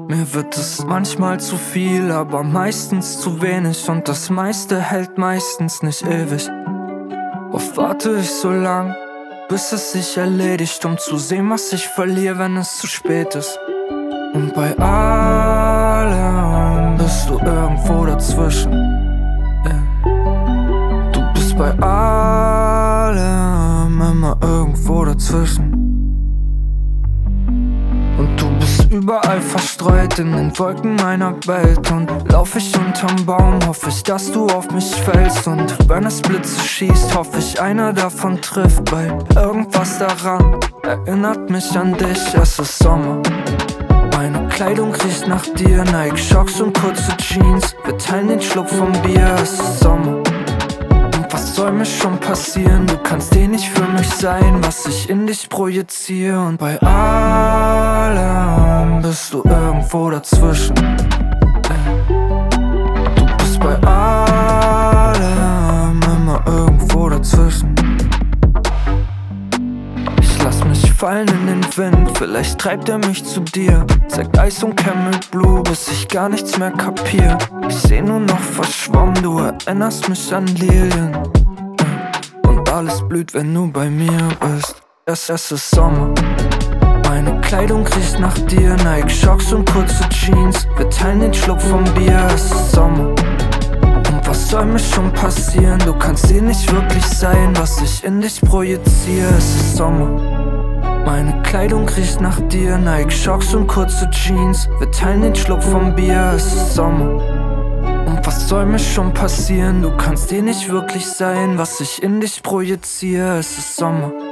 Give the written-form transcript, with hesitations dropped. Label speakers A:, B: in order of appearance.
A: Mir wird es manchmal zu viel, aber meistens zu wenig. Und das meiste hält meistens nicht ewig. Oft warte ich so lang, bis es sich erledigt, um zu sehen, was ich verliere, wenn es zu spät ist. Und bei allem bist du irgendwo dazwischen. Du bist bei allem immer irgendwo dazwischen. Und du bist überall verstreut in den Wolken meiner Welt. Und lauf ich unterm Baum, hoffe ich, dass du auf mich fällst. Und wenn es Blitze schießt, hoffe ich, einer davon trifft. Weil irgendwas daran erinnert mich an dich. Es ist Sommer, meine Kleidung riecht nach dir. Nike Shocks und kurze Jeans, wir teilen den Schluck vom Bier. Es ist Sommer, und was soll mir schon passieren? Du kannst nicht für mich sein, was ich in dich projiziere. Und bei allem bist du irgendwo dazwischen. Du bist bei allem immer irgendwo dazwischen. Ich lass mich fallen in den Wind, vielleicht treibt er mich zu dir. Zeigt Eis und Camel Blue, bis ich gar nichts mehr kapier. Ich seh nur noch verschwommen, du erinnerst mich an Lilien. Und alles blüht, wenn du bei mir bist. Es ist Sommer, meine Kleidung riecht nach dir. Nike Shocks und kurze Jeans, wir teilen den Schluck vom Bier. Es ist Sommer, und was soll mir schon passieren? Du kannst nicht wirklich sein, was ich in dich projiziere. Es ist Sommer, meine Kleidung riecht nach dir. Nike Shocks und kurze Jeans, wir teilen den Schluck vom Bier. Es ist Sommer, und was soll mir schon passieren? Du kannst nicht wirklich sein, was ich in dich projiziere. Es ist Sommer.